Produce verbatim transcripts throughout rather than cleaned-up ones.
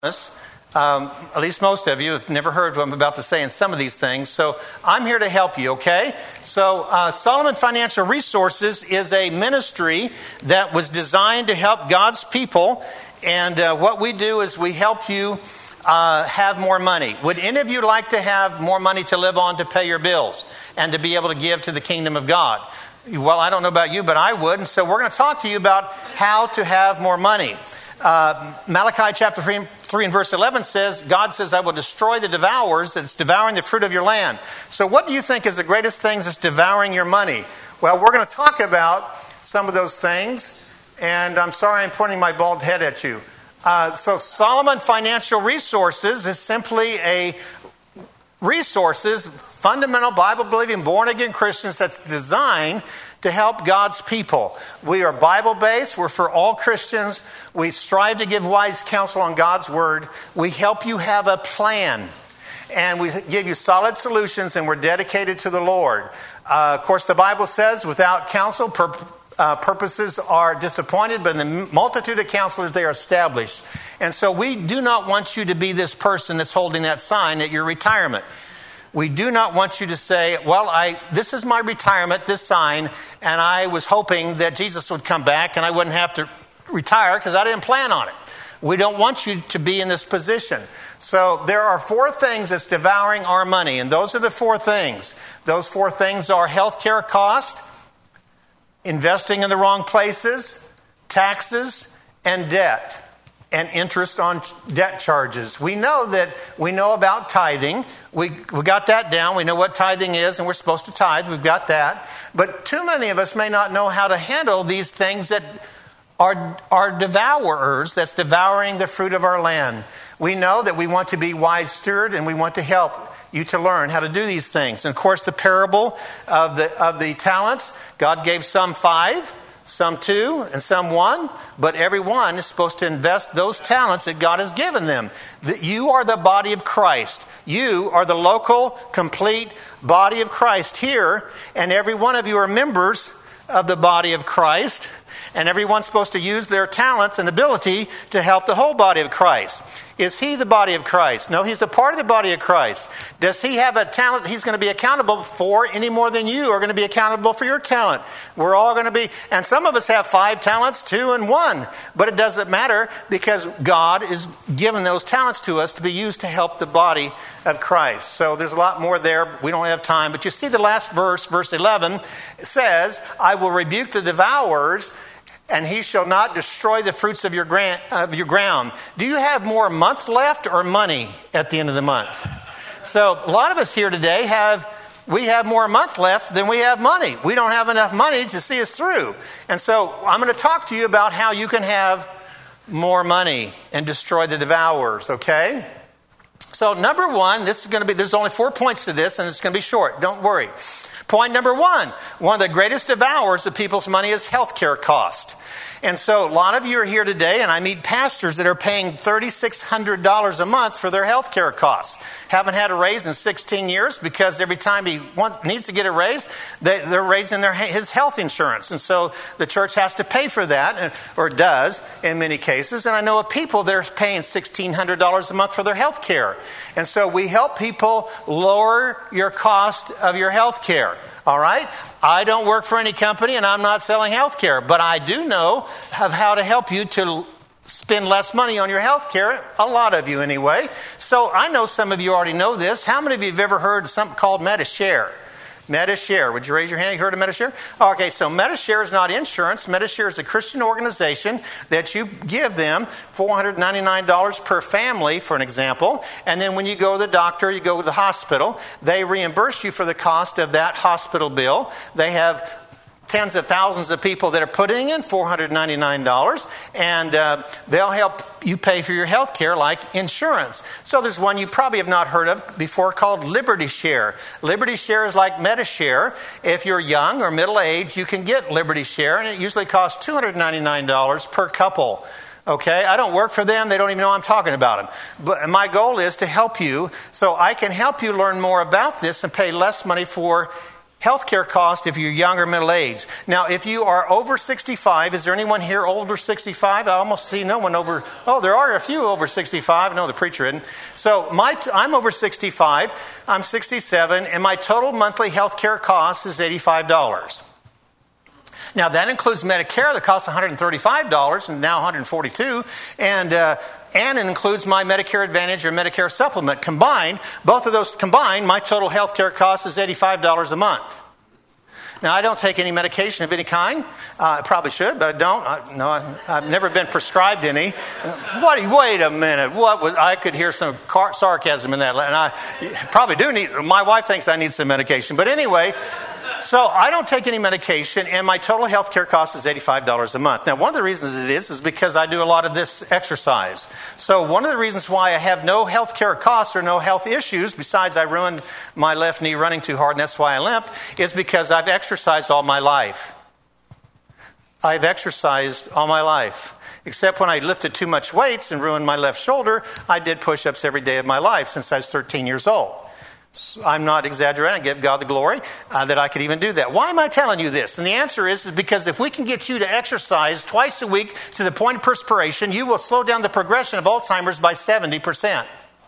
Um, at least most of you have never heard what I'm about to say in some of these things. So I'm here to help you, okay? So uh, Solomon Financial Resources is a ministry that was designed to help God's people. And uh, what we do is we help you uh, have more money. Would any of you like to have more money to live on to pay your bills and to be able to give to the kingdom of God? Well, I don't know about you, but I would. And so we're going to talk to you about how to have more money. Uh, Malachi chapter three, three and verse eleven says, God says, I will destroy the devourers that's devouring the fruit of your land. So what do you think is the greatest things that's devouring your money? Well, we're going to talk about some of those things. And I'm sorry I'm pointing my bald head at you. Uh, so Solomon Financial Resources is simply a resources, fundamental Bible-believing, born-again Christians that's designed to help God's people. We are Bible-based. We're for all Christians. We strive to give wise counsel on God's Word. We help you have a plan. And we give you solid solutions, and we're dedicated to the Lord. Uh, of course, the Bible says, without counsel, pur- uh, purposes are disappointed, but in the multitude of counselors, they are established. And so we do not want you to be this person that's holding that sign at your retirement. We do not want you to say, well, I this is my retirement, this sign, and I was hoping that Jesus would come back and I wouldn't have to retire because I didn't plan on it. We don't want you to be in this position. So there are four things that's devouring our money, and those are the four things. Those four things are healthcare cost, investing in the wrong places, taxes, and debt. And interest on debt charges. We know that we know about tithing. We we got that down. We know what tithing is, and we're supposed to tithe. We've got that. But too many of us may not know how to handle these things that are, are devourers, that's devouring the fruit of our land. We know that we want to be wise steward, and we want to help you to learn how to do these things. And of course, the parable of the of the talents, God gave some five, some two, and some one, but everyone is supposed to invest those talents that God has given them. That you are the body of Christ. You are the local, complete body of Christ here, and every one of you are members of the body of Christ, and everyone's supposed to use their talents and ability to help the whole body of Christ. Is he the body of Christ? No, he's a part of the body of Christ. Does he have a talent he's going to be accountable for any more than you are going to be accountable for your talent? We're all going to be, and some of us have five talents, two and one, but it doesn't matter because God is giving those talents to us to be used to help the body of Christ. So there's a lot more there. We don't have time, but you see the last verse, verse eleven, says, I will rebuke the devourers, and he shall not destroy the fruits of your, grant, of your ground. Do you have more month left or money at the end of the month? So a lot of us here today have, we have more month left than we have money. We don't have enough money to see us through. And so I'm going to talk to you about how you can have more money and destroy the devourers, okay? So number one, this is going to be, there's only four points to this, and it's going to be short. Don't worry. Point number one, one of the greatest devourers of people's money is healthcare cost. And so a lot of you are here today, and I meet pastors that are paying three thousand six hundred dollars a month for their health care costs. Haven't had a raise in sixteen years because every time he want, needs to get a raise, they, they're raising their, his health insurance. And so the church has to pay for that, or does in many cases. And I know of people that are paying sixteen hundred dollars a month for their health care. And so we help people lower your cost of your health care. All right? I don't work for any company and I'm not selling health care, but I do know of how to help you to spend less money on your health care. A lot of you anyway. So I know some of you already know this. How many of you have ever heard of something called Medi-Share? Medi-Share. Would you raise your hand? You heard of Medi-Share? Okay, so Medi-Share is not insurance. Medi-Share is a Christian organization that you give them four hundred ninety-nine dollars per family, for an example. And then when you go to the doctor, you go to the hospital, they reimburse you for the cost of that hospital bill. They have tens of thousands of people that are putting in four hundred ninety-nine dollars, and uh, they'll help you pay for your health care like insurance. So there's one you probably have not heard of before called Liberty Share. Liberty Share is like Medi-Share. If you're young or middle-aged, you can get Liberty Share, and it usually costs two hundred ninety-nine dollars per couple. Okay, I don't work for them. They don't even know I'm talking about them. But my goal is to help you so I can help you learn more about this and pay less money for healthcare cost if you're young or middle aged. Now, if you are over sixty-five, is there anyone here over sixty-five? I almost see no one over. Oh, there are a few over sixty-five. No, the preacher isn't. So my, I'm over sixty-five. I'm sixty-seven, and my total monthly healthcare cost is eighty-five dollars. Now, that includes Medicare that costs one hundred thirty-five dollars and now one hundred forty-two dollars. And, uh, and it includes my Medicare Advantage or Medicare Supplement. Combined, both of those combined, my total health care cost is eighty-five dollars a month. Now, I don't take any medication of any kind. Uh, I probably should, but I don't. I, no, I, I've never been prescribed any. What? Wait a minute. What was? I could hear some car- sarcasm in that. And I probably do need, my wife thinks I need some medication. But anyway, so I don't take any medication, and my total health care cost is eighty-five dollars a month. Now, one of the reasons it is is because I do a lot of this exercise. So one of the reasons why I have no health care costs or no health issues, besides I ruined my left knee running too hard, and that's why I limp, is because I've exercised all my life. I've exercised all my life. Except when I lifted too much weights and ruined my left shoulder, I did push-ups every day of my life since I was thirteen years old. I'm not exaggerating. I give God the glory uh, that I could even do that. Why am I telling you this? And the answer is, is because if we can get you to exercise twice a week to the point of perspiration, you will slow down the progression of Alzheimer's by seventy percent.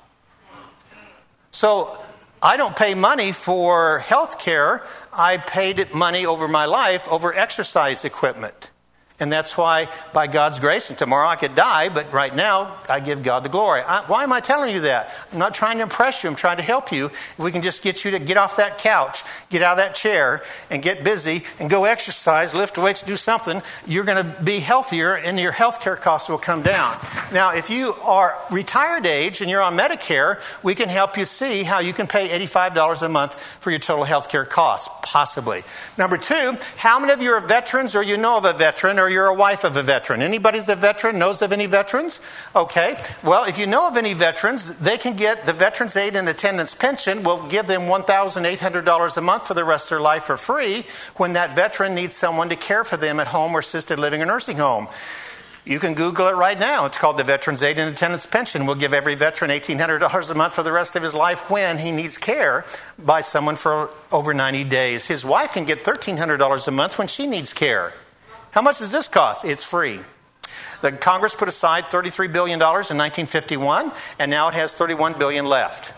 So I don't pay money for health care. I paid money over my life over exercise equipment. And that's why, by God's grace, and tomorrow I could die, but right now, I give God the glory. I, why am I telling you that? I'm not trying to impress you. I'm trying to help you. If we can just get you to get off that couch, get out of that chair, and get busy, and go exercise, lift weights, do something, you're going to be healthier, and your health care costs will come down. Now, if you are retired age and you're on Medicare, we can help you see how you can pay eighty-five dollars a month for your total health care costs, possibly. Number two, how many of you are veterans, or you know of a veteran, or you're a wife of a veteran? Anybody's a veteran, knows of any veterans? Okay. Well, if you know of any veterans, they can get the Veterans Aid and Attendance Pension. Will give them one thousand eight hundred dollars a month for the rest of their life for free when that veteran needs someone to care for them at home or assisted living or nursing home. You can Google it right now. It's called the Veterans Aid and Attendance Pension. We'll give every veteran eighteen hundred dollars a month for the rest of his life when he needs care by someone for over ninety days. His wife can get thirteen hundred dollars a month when she needs care. How much does this cost? It's free. The Congress put aside thirty-three billion dollars in nineteen fifty-one, and now it has thirty-one billion dollars left.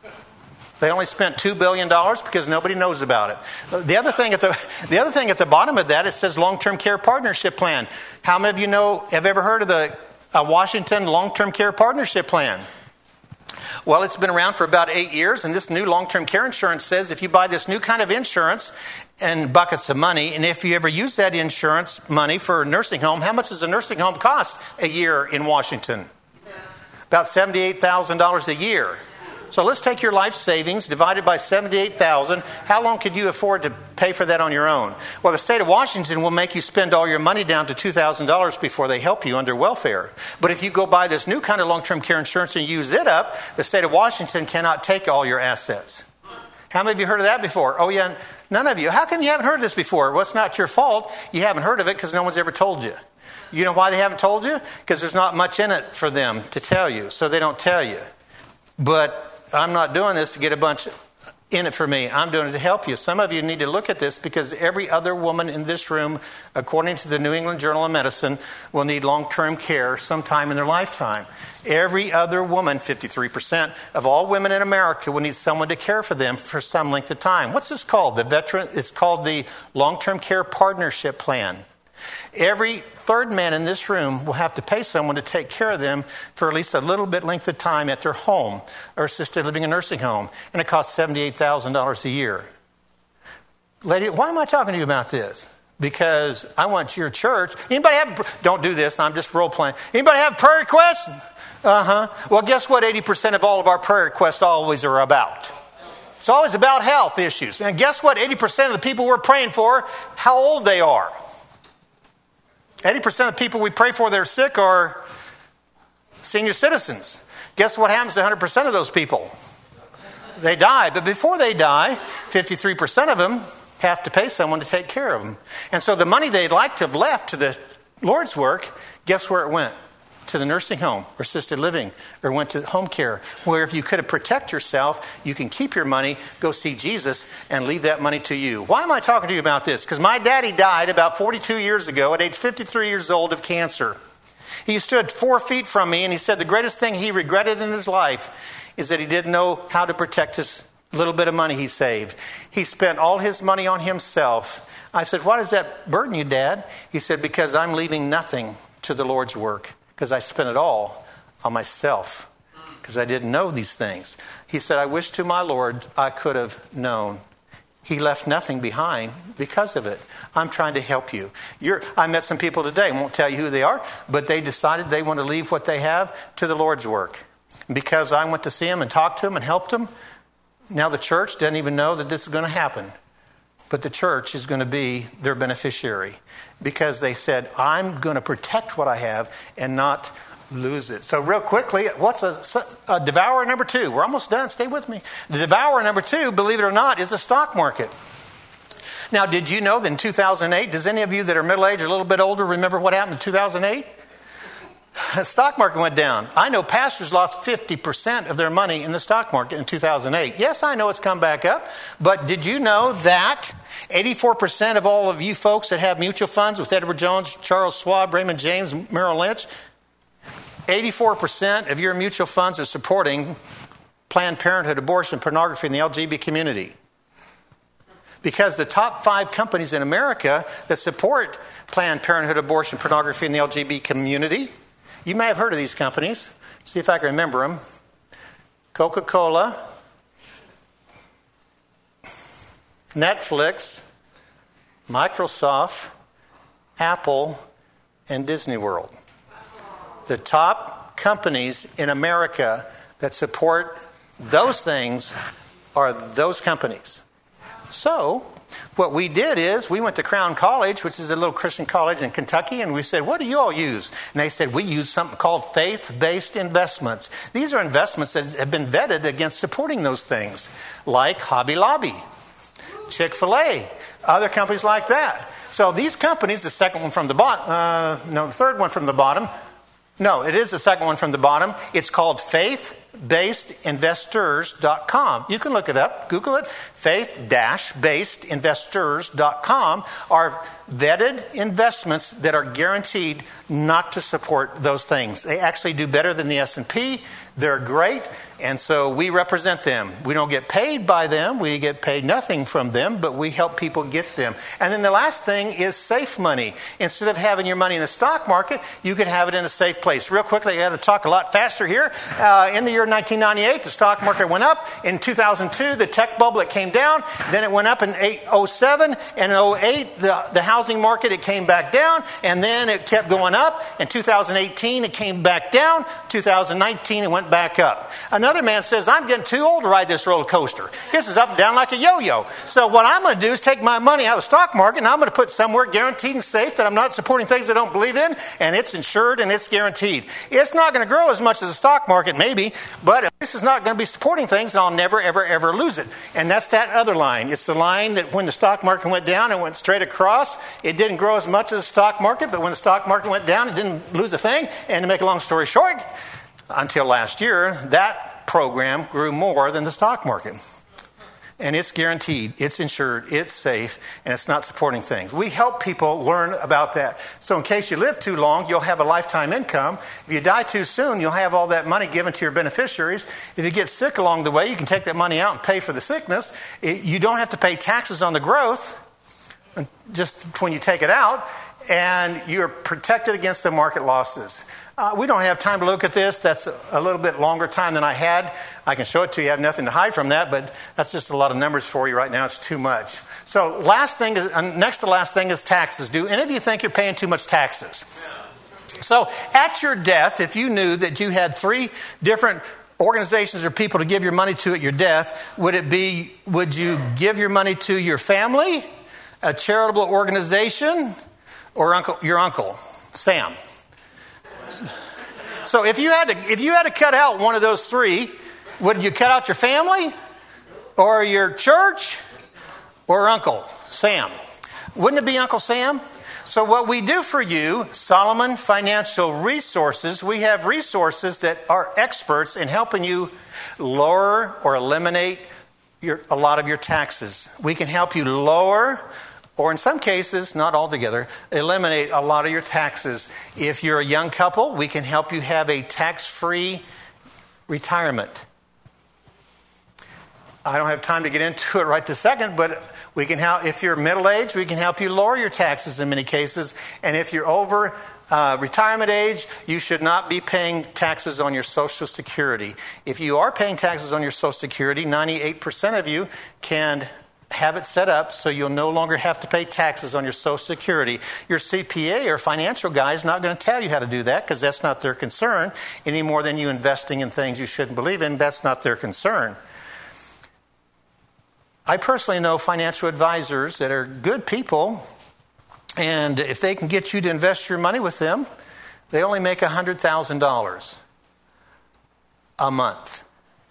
They only spent two billion dollars because nobody knows about it. The other thing at the the other thing at the bottom of that, it says Long-Term Care Partnership Plan. How many of you know, have ever heard of the uh, Washington Long-Term Care Partnership Plan? Well, it's been around for about eight years, and this new long-term care insurance says if you buy this new kind of insurance and buckets of money, and if you ever use that insurance money for a nursing home, how much does a nursing home cost a year in Washington? About seventy-eight thousand dollars a year. So let's take your life savings divided by seventy-eight thousand dollars. How long could you afford to pay for that on your own? Well, the state of Washington will make you spend all your money down to two thousand dollars before they help you under welfare. But if you go buy this new kind of long-term care insurance and use it up, the state of Washington cannot take all your assets. How many of you heard of that before? Oh, yeah, none of you. How come you haven't heard of this before? Well, it's not your fault. You haven't heard of it because no one's ever told you. You know why they haven't told you? Because there's not much in it for them to tell you, so they don't tell you. But I'm not doing this to get a bunch in it for me. I'm doing it to help you. Some of you need to look at this because every other woman in this room, according to the New England Journal of Medicine, will need long-term care sometime in their lifetime. Every other woman, fifty-three percent of all women in America, will need someone to care for them for some length of time. What's this called? The veteran. It's called the Long-Term Care Partnership Plan. Every third man in this room will have to pay someone to take care of them for at least a little bit length of time at their home or assisted living and nursing home. And it costs seventy-eight thousand dollars a year. Lady, why am I talking to you about this? Because I want your church. Anybody have, don't do this, I'm just role playing. Anybody have prayer requests? Uh-huh. Well, guess what eighty percent of all of our prayer requests always are about? It's always about health issues. And guess what eighty percent of the people we're praying for, how old they are? eighty percent of the people we pray for that are sick are senior citizens. Guess what happens to one hundred percent of those people? They die. But before they die, fifty-three percent of them have to pay someone to take care of them. And so the money they'd like to have left to the Lord's work, guess where it went? to the nursing home or assisted living or went to home care, where if you could have protected yourself, you can keep your money, go see Jesus, and leave that money to you. Why am I talking to you about this? Because my daddy died about forty-two years ago at age fifty-three years old of cancer. He stood four feet from me, and he said the greatest thing he regretted in his life is that he didn't know how to protect his little bit of money he saved. He spent all his money on himself. I said, why does that burden you, Dad? He said, because I'm leaving nothing to the Lord's work, because I spent it all on myself, because I didn't know these things. He said, I wish to my Lord I could have known. He left nothing behind because of it. I'm trying to help you. You're, I met some people today, I won't tell you who they are, but they decided they want to leave what they have to the Lord's work. Because I went to see them and talked to them and helped them, now the church doesn't even know that this is going to happen. But the church is going to be their beneficiary because they said, I'm going to protect what I have and not lose it. So real quickly, what's a, a devourer number two? We're almost done. Stay with me. The devourer number two, believe it or not, is the stock market. Now, did you know that in two thousand eight, does any of you that are middle-aged or a little bit older remember what happened in two thousand eight? The stock market went down. I know pastors lost fifty percent of their money in the stock market in two thousand eight. Yes, I know it's come back up, but did you know that eighty-four percent of all of you folks that have mutual funds with Edward Jones, Charles Schwab, Raymond James, Merrill Lynch, eighty-four percent of your mutual funds are supporting Planned Parenthood, abortion, pornography, and the L G B T community? Because the top five companies in America that support Planned Parenthood, abortion, pornography, and the L G B T community, you may have heard of these companies. See if I can remember them. Coca-Cola, Netflix, Microsoft, Apple, and Disney World. The top companies in America that support those things are those companies. So, what we did is we went to Crown College, which is a little Christian college in Kentucky, and we said, what do you all use? And they said, we use something called faith-based investments. These are investments that have been vetted against supporting those things, like Hobby Lobby, Chick-fil-A, other companies like that. So these companies, the second one from the bottom, uh, no, the third one from the bottom, no, it is the second one from the bottom. It's called faith based investors dot com. You can look it up. Google it. faith based investors dot com are vetted investments that are guaranteed not to support those things. They actually do better than the S and P. They're great. And so we represent them. We don't get paid by them. We get paid nothing from them, but we help people get them. And then the last thing is safe money. Instead of having your money in the stock market, you could have it in a safe place. Real quickly, I got to talk a lot faster here. Uh, in the year nineteen ninety-eight, the stock market went up. In two thousand two, the tech bubble, it came down. Then it went up in oh seven. And in oh eight, the, the housing market, it came back down. And then it kept going up. In two thousand eighteen, it came back down. two thousand nineteen, it went back up. Another man says, I'm getting too old to ride this roller coaster. This is up and down like a yo-yo. So what I'm going to do is take my money out of the stock market and I'm going to put somewhere guaranteed and safe that I'm not supporting things I don't believe in, and it's insured and it's guaranteed. It's not going to grow as much as the stock market, maybe, but this is not going to be supporting things, and I'll never, ever, ever lose it. And that's that other line. It's the line that when the stock market went down, it went straight across. It didn't grow as much as the stock market, but when the stock market went down, it didn't lose a thing. And to make a long story short, until last year, that program grew more than the stock market. And it's guaranteed, it's insured, it's safe, and it's not supporting things. We help people learn about that. So in case you live too long, you'll have a lifetime income. If you die too soon, you'll have all that money given to your beneficiaries. If you get sick along the way, you can take that money out and pay for the sickness. It, you don't have to pay taxes on the growth just when you take it out, and you're protected against the market losses. Uh, we don't have time to look at this. That's a little bit longer time than I had. I can show it to you. I have nothing to hide from that, but that's just a lot of numbers for you right now. It's too much. So last thing, is, uh, next to last thing is taxes. Do any of you think you're paying too much taxes? So at your death, if you knew that you had three different organizations or people to give your money to at your death, would it be, would you give your money to your family, a charitable organization, or uncle, your uncle, Sam? So if you had to, if you had to cut out one of those three, would you cut out your family, or your church, or Uncle Sam? Wouldn't it be Uncle Sam? So what we do for you, Solomon Financial Resources, we have resources that are experts in helping you lower or eliminate your, a lot of your taxes. We can help you lower, or in some cases, not altogether, eliminate a lot of your taxes. If you're a young couple, we can help you have a tax-free retirement. I don't have time to get into it right this second, but we can help. If you're middle-aged, we can help you lower your taxes in many cases. And if you're over uh, retirement age, you should not be paying taxes on your Social Security. If you are paying taxes on your Social Security, ninety-eight percent of you can have it set up so you'll no longer have to pay taxes on your Social Security. Your C P A or financial guy is not going to tell you how to do that because that's not their concern any more than you investing in things you shouldn't believe in. That's not their concern. I personally know financial advisors that are good people, and if they can get you to invest your money with them, they only make one hundred thousand dollars a month.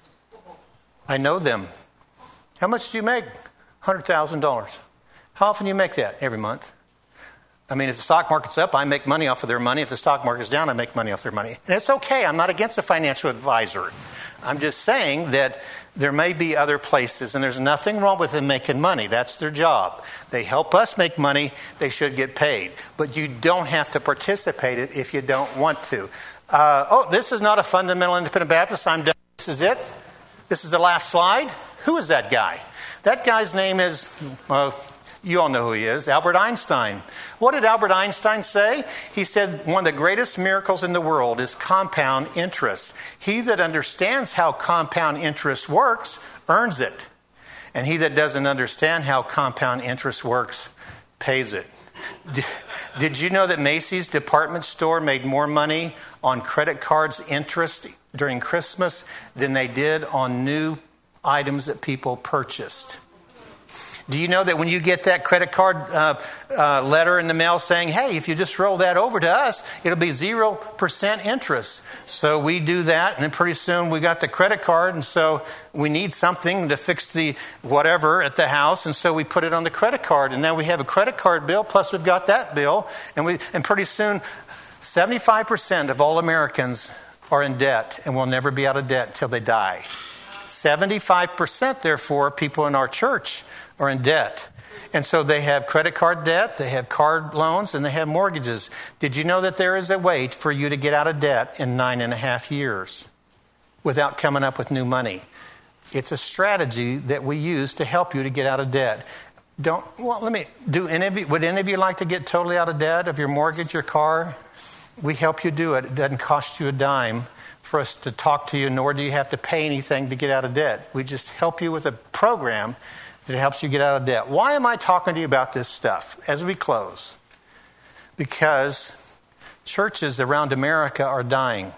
I know them. How much do you make? one hundred thousand dollars. How often do you make that? Every month. I mean, if the stock market's up, I make money off of their money. If the stock market's down, I make money off their money. And it's okay. I'm not against a financial advisor. I'm just saying that there may be other places, and there's nothing wrong with them making money. That's their job. They help us make money. They should get paid. But you don't have to participate in it if you don't want to. Uh, oh, this is not a fundamental independent Baptist. I'm done. This is it. This is the last slide. Who is that guy? That guy's name is... Uh, You all know who he is, Albert Einstein. What did Albert Einstein say? He said one of the greatest miracles in the world is compound interest. He that understands how compound interest works earns it. And he that doesn't understand how compound interest works pays it. Did you know that Macy's department store made more money on credit cards interest during Christmas than they did on new items that people purchased? Do you know that when you get that credit card uh, uh, letter in the mail saying, hey, if you just roll that over to us, it'll be zero percent interest. So we do that, and then pretty soon we got the credit card, and so we need something to fix the whatever at the house, and so we put it on the credit card, and now we have a credit card bill, plus we've got that bill, and we and pretty soon seventy-five percent of all Americans are in debt and will never be out of debt until they die. seventy-five percent, therefore, people in our church are in debt. And so they have credit card debt, they have card loans, and they have mortgages. Did you know that there is a way for you to get out of debt in nine and a half years without coming up with new money? It's a strategy that we use to help you to get out of debt. Don't, well, let me, do any of you, would any of you like to get totally out of debt of your mortgage, your car? We help you do it. It doesn't cost you a dime for us to talk to you, nor do you have to pay anything to get out of debt. We just help you with a program that helps you get out of debt. Why am I talking to you about this stuff as we close? Because churches around America are dying.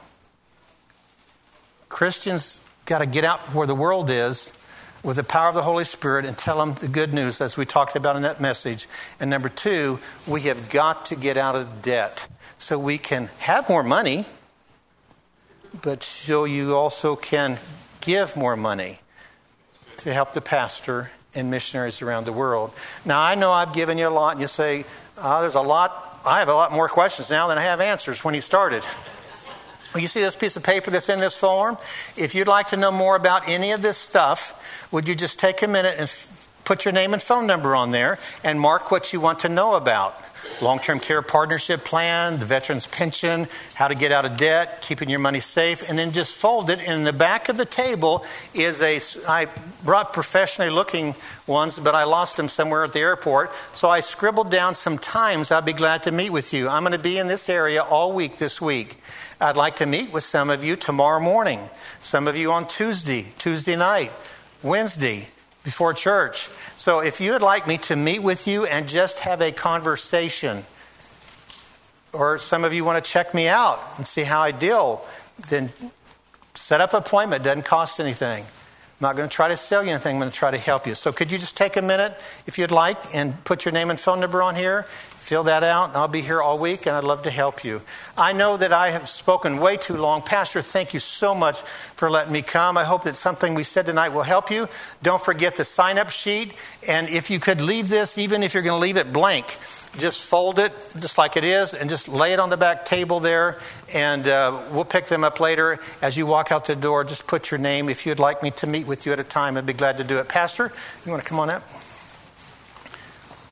Christians got to get out where the world is with the power of the Holy Spirit and tell them the good news as we talked about in that message. And number two, we have got to get out of debt so we can have more money, but so you also can give more money to help the pastor and missionaries around the world. Now, I know I've given you a lot, and you say, oh, there's a lot, I have a lot more questions now than I have answers when he started. Well, you see this piece of paper that's in this form? If you'd like to know more about any of this stuff, would you just take a minute and f- put your name and phone number on there and mark what you want to know about? Long-term care partnership plan, the veterans pension, how to get out of debt, keeping your money safe, and then just fold it. And in the back of the table is a, I brought professionally looking ones, but I lost them somewhere at the airport. So I scribbled down some times I'd be glad to meet with you. I'm going to be in this area all week this week. I'd like to meet with some of you tomorrow morning, some of you on Tuesday, Tuesday night, Wednesday, before church. So if you would like me to meet with you and just have a conversation, or some of you want to check me out and see how I deal, then set up an appointment. It doesn't cost anything. I'm not going to try to sell you anything. I'm going to try to help you. So could you just take a minute, if you'd like, and put your name and phone number on here, Fill that out, and I'll be here all week, and I'd love to help you. I know that I have spoken way too long. Pastor, thank you so much for letting me come. I hope that something we said tonight will help you. Don't forget the sign-up sheet, and if you could leave this, even if you're going to leave it blank, just fold it just like it is and just lay it on the back table there, and uh, we'll pick them up later. As you walk out the door, just put your name. If you'd like me to meet with you at a time, I'd be glad to do it. Pastor, you want to come on up?